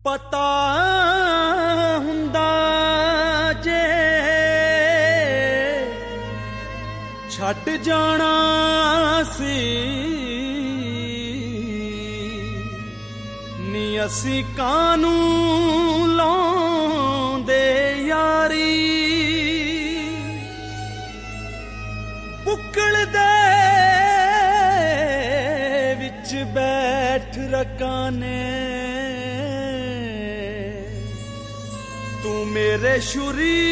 पता हुंदा जे छट जाना सी नी असी कानू लाउंदे यारी बुक्कल दे विच बैठ रकाने तू मेरे छुरी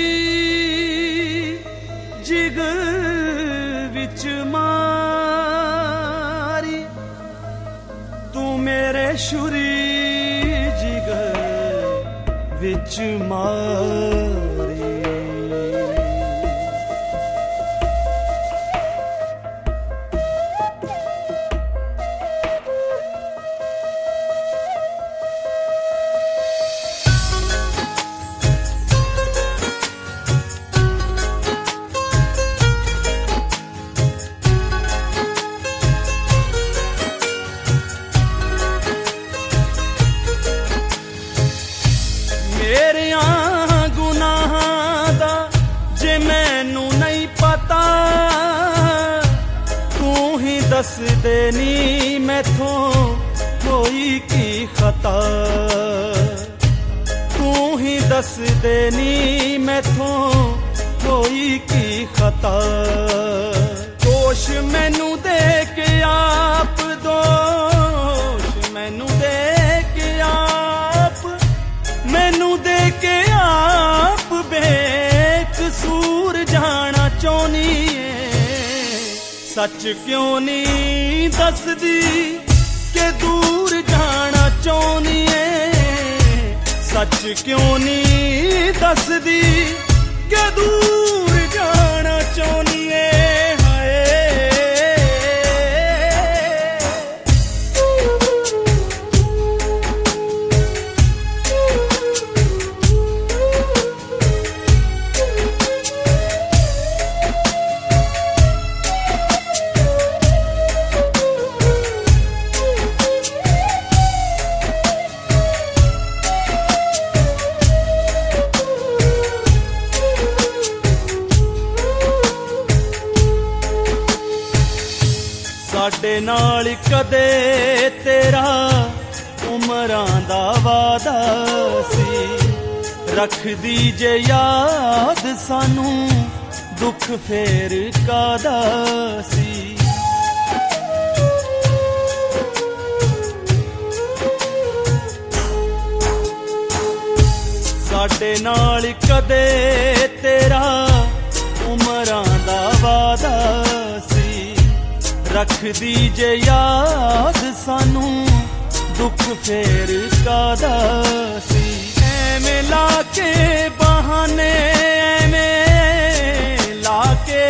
जिगर विच मारी तू मेरे छुरी जिगर विच मारी दस देनी मैथों कोई की खता तू ही दस देनी मैथों कोई की खता दोष मैनू दे के आप दोष मैनू दे के आप मैनू दे के आप बेकसूर जाना चाहनी सच क्यों नहीं दसदी के दूर जाना चाहनी है सच क्यों नहीं दसदी के दूर जाना चाहनी है साडे नाल कदे तेरा उमरां दा वादा सी रख दीजे याद सानू दुख फेर कादा सी साडे नाल कदे तेरा उमरां दा वादा सी रख दीजे याद सानू दुख फेर कादा सी एवें लाके बहाने एवें लाके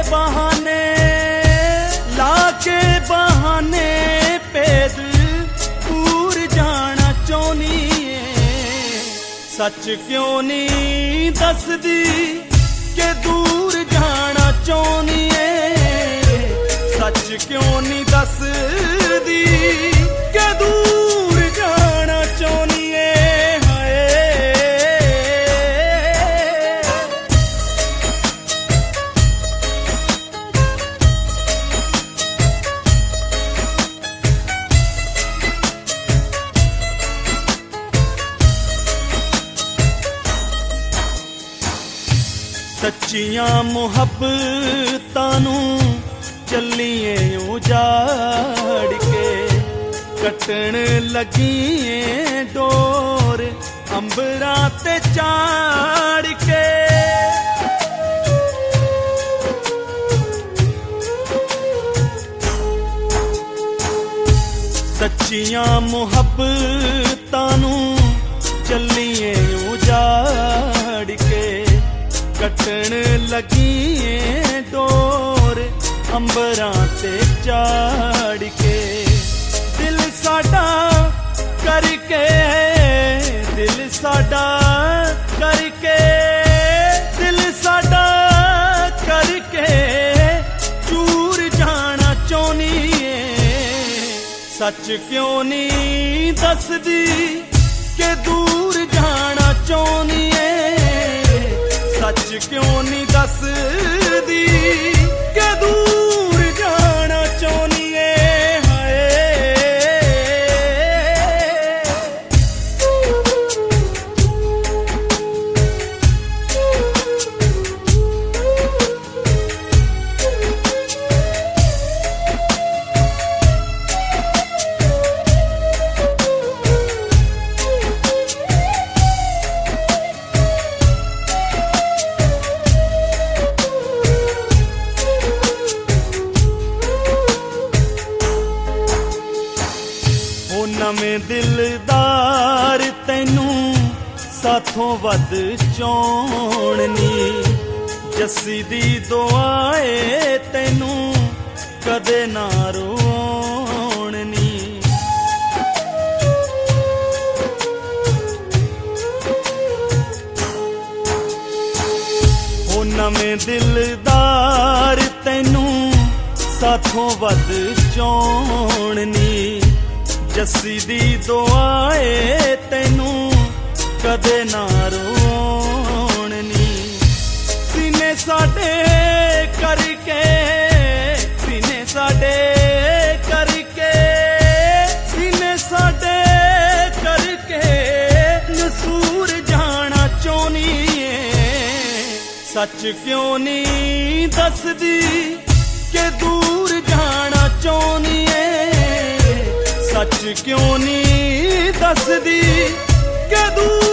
बहाने पेद दूर जाना चाहनी सच क्यों नहीं दसदी के दूर जाना चाहनी सच क्यों नहीं दसदी के दूर जाना चाहनी सच्चियां मुहब्बतां नू चलिए उजाड़ के कटन लगिए डोर अंबरां ते चाड़ के सच्चियां मुहब्बतां नू चलिए उजाड़ के कटन लगिए डोर अंबरां ते चाड़ के दिल साडा करके दिल साडा करके दिल साडा करके चूर जाना चाहनी सच क्यों नहीं दसदी के दूर जाना चाहनी है सच क्यों नहीं दसदी के दूर जाना चाहनी नवें दिलदार तैनू साथों वध चोणनी जस्सी दी दुआए तैनू कदे ना रोणनी ओ नवें दिलदार तैनू साथों वध चोणनी जस्सी दी दुआए तैनू कदे ना रोणनी सीने साडे करके सीने साडे करके सीने साडे करके नसूर जाना चाहनी सच क्यों नहीं दसदी के दूर जाना चाहनी सच क्यों नहीं दसदी के दूर